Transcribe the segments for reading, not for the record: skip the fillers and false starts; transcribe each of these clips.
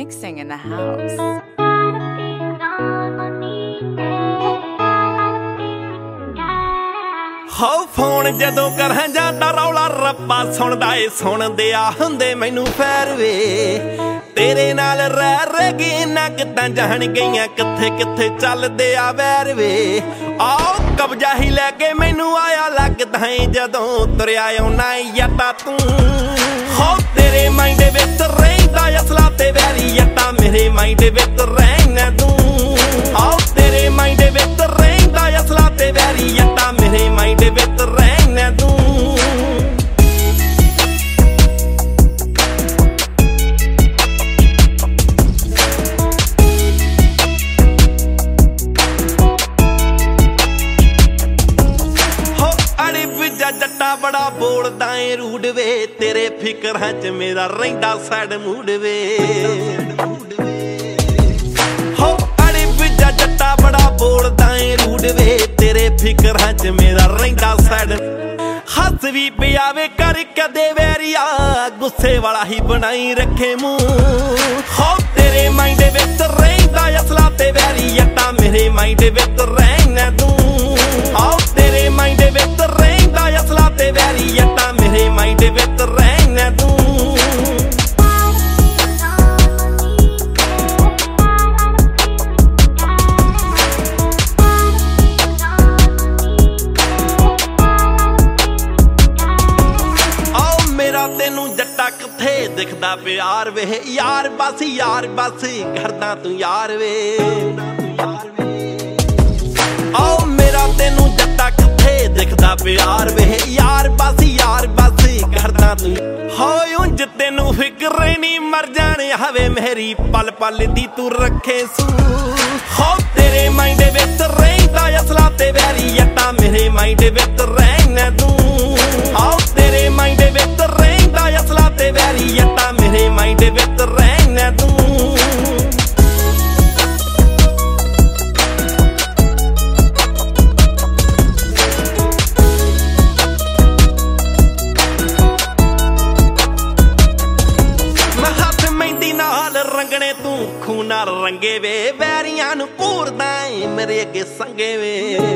mixing in the house. हो phone जदों कर जाता रौला रब्बा सुनदा ए सुनदे आ हुंदे मैनू फैरवे तेरे नाल रह गई ना कितां जान गईयां किथे किथे चलदे आ वैरवे आओ कब्जा ही लैके मैनू आया लगदा है जदों तुरया औना यट्टा तू हो तेरे माइंड विच रहिंदा असला ते वैरी यट्टा मेरे माइंड विच रहना तू आओ तेरे माइंड विच रहिंदा असला ते वैरी यट्टा मेरे माइंड विच रहना तू जट्टा बड़ा बोलदा ए रूड वे तेरे फिकरां च मेरा रहिंदा सैड मूड वे हो अड़े विजा जट्टा बड़ा बोलदा ए रूड वे तेरे फिकरां च मेरा रहिंदा सैड हस भी पियावे कर कदे वैरिया गुस्से वाला ही बनाई रखे मुंह हो तेरे माइंड विच रहिंदा असला ते वैरी यट्टा मेरे माइंड विच रहना तू आओ तेरे माइंड विच रहिंदा असला ते वैरी यट्टा मेरे माइंड विच रहना तू तेनू जट्टा किथे दिखदा प्यार वे यार बस करदा तू यार वे आओ मेरा तेनू जट्टा किथे दिखदा प्यार वे यार बस करदा तू हो उंज तेनू फिक्र नहीं मर जाने हवे मेरी पल पल दी तू रखे सू हो तेरे माइंड विच रहिंदा असला ते वैरी यट्टा मेरे माइंड विच रहना तू आओ तेरे माइंड विच रहिंदा असला ते वैरी यट्टा मेरे माइंड विच रहना तू रंगने तू खूना रंगे वे वैरियां नू घूरदा ए मेरे अगे संगे वे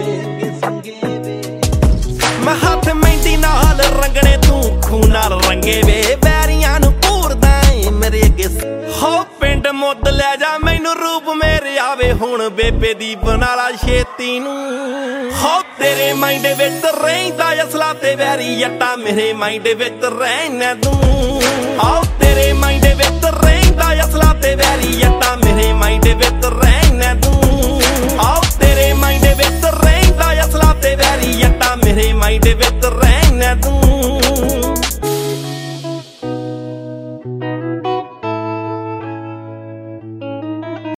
मैं हाथ मेहंदी नाल रंगने तू खूना रंगे वे वैरियां नू घूरदा ए मेरे अगे हो पिंड मुद्द लै जा मैनू रूप मेरे आवे हुण बेबे दी बना ला छेती नू हो तेरे माइंड विच रहिंदा असला ते वैरी यट्टा मेरे माइंड विच रहना तू आओ तेरे माइंड